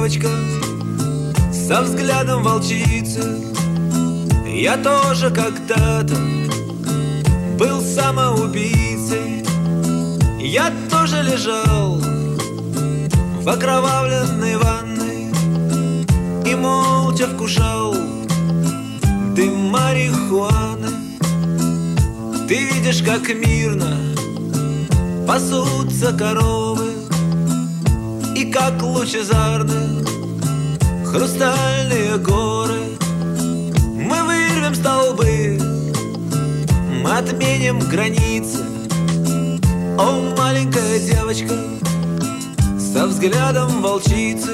девочка со взглядом волчицы. Я тоже когда-то был самоубийцей. Я тоже лежал в окровавленной ванной и молча вкушал дым марихуаны. Ты видишь, как мирно пасутся коровы, и как лучезарны хрустальные горы. Мы вырвем столбы, мы отменим границы. О, маленькая девочка со взглядом волчицы.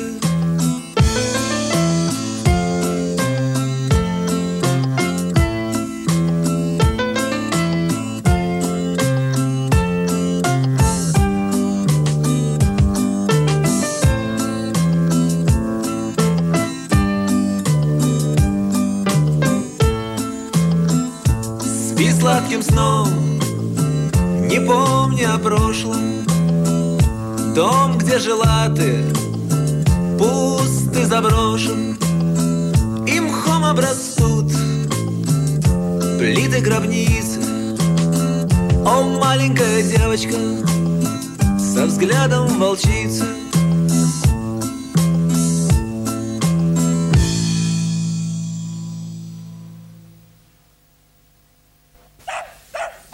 Спи сладким сном, не помни о прошлом. Дом, где жила ты, пуст и заброшен, и мхом обрастут плиты гробницы. О, маленькая девочка со взглядом волчицы.